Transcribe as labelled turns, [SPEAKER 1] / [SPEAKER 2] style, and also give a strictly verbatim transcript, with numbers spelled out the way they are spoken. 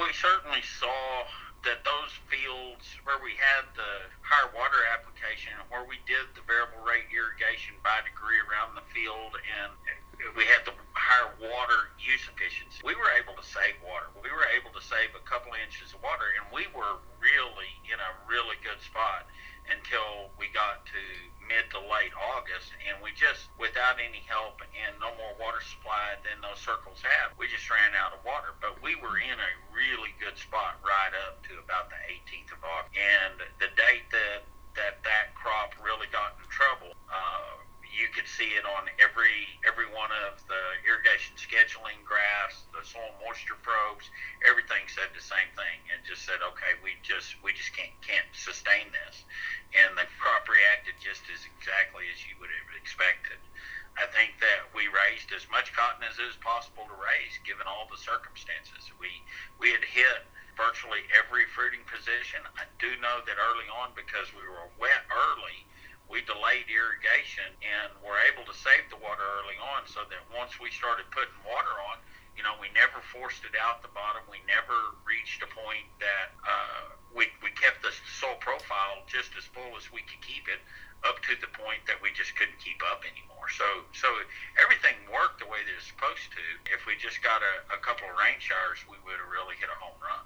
[SPEAKER 1] we certainly saw that those fields where we had the higher water application, where we did the variable rate irrigation by degree around the field, and we had the higher water use efficiency, we were able to save water. We were able to save a couple of inches of water, and we were really in a really good spot until we got to mid to late August, and we just, without any help and no more water supply than those circles have, we just ran out of water. But we were in a really good spot right up to about the eighteenth of August. And the date that that, that crop really got in trouble, uh, you could see it on every every one of the irrigation scheduling graphs, the soil moisture probes. Everything said the same thing, and just said, okay, we just we just can't can't sustain this. And the crop reacted just as exactly as you would have expected. I think that we raised as much cotton as it was possible to raise, given all the circumstances. We we had hit virtually every fruiting position. I do know that early on, because we were wet early, we delayed irrigation and were able to save the water early on, so that once we started putting water on, you know, we never forced it out the bottom. We never reached a point that uh, we, we kept the soil profile just as full as we could keep it, up to the point that we just couldn't keep up anymore. So so everything worked the way that it's supposed to. If we just got a, a couple of rain showers, we would have really hit a home run.